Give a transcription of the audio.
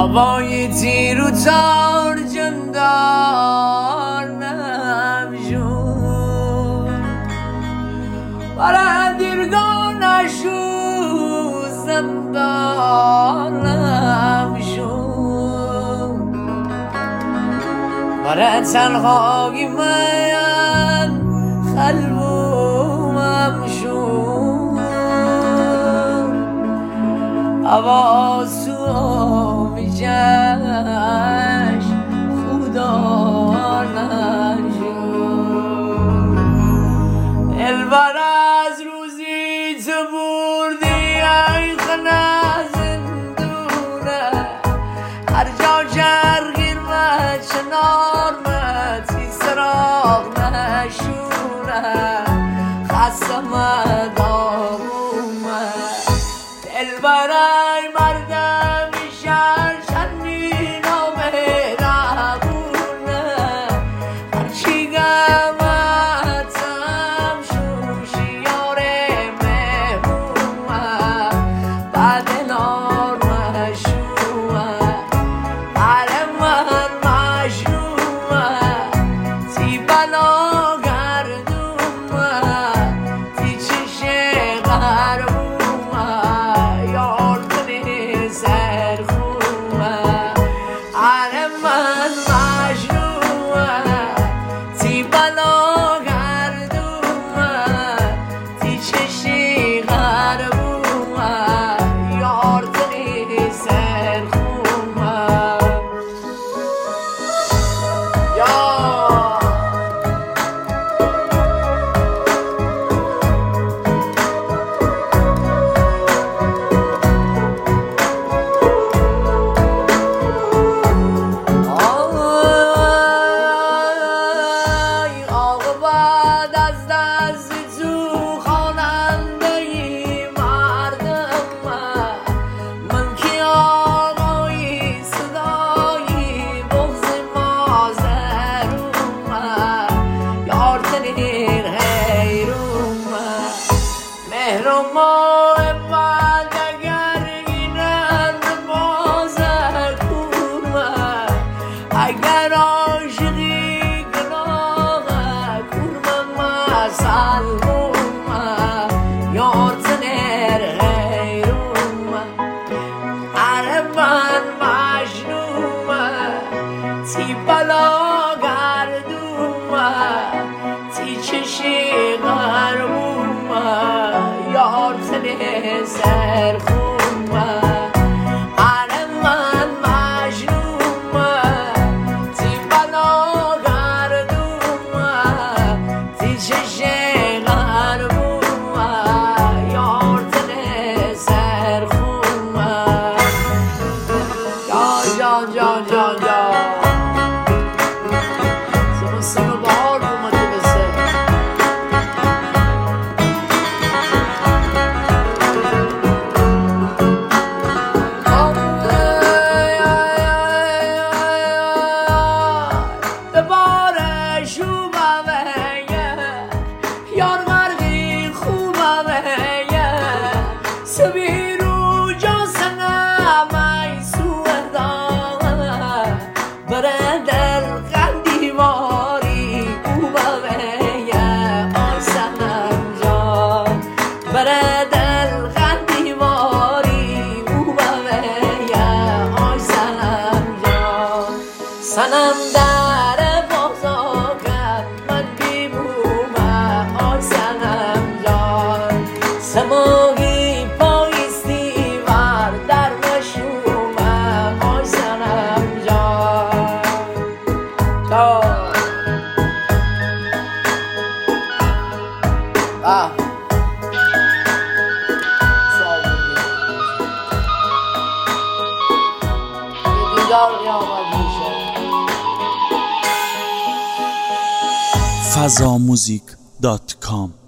هوای تیر و تار جندار نمشون برای دیرگاه نشو زندان نمشون برای تنهایی من خلومم شون آواز تو آبی جشن خدا نشون دلبر از روزی تو بردی ای خانه زندونه هر جا جرگیر و چنار متی سراغ نشونه خستم دارومه دلبر ای مردم شهر چندین و مهربونه هرچی گمتم شوشیار مهمومه بعد نار مشرومه حال من مشرومه تی بنا گردومه تی چش غربومه یار کنی سرخومه حال من مشرومه تی بنا گردومه تی چش غربومه یار کنی سرخومه یا آقا بعد از دست تو خواننده ای مردم من که آقایی صدایی بغض مازروم یار تنیر حیروم مهر و محبت اگر گیرند بازه کومه اگر عاشقی گناه کورمه مسلمومه یار تنیر حیرومه اره من مجنومه تی بلا گردومه تی چشی غربومه یار تنیر سرخومه اره من مجنومه تی بلا گردومه تی چشی غربومه یار تنیر سرخومه جان جان جان جان زمستون بهار اومده بسه دباره شومه یار غرقی خوبه سبیرو جا سنم ای سوهدان بره دل قندیواری خوبه آی سنم جان بره دل قندیواری خوبه آی سنم جان سنم در بازاکم من بیمومه آی سنم جان سماهی پایستی ور در مشومه آی سنم جان دیدار قیامت میشه fazamuzik.com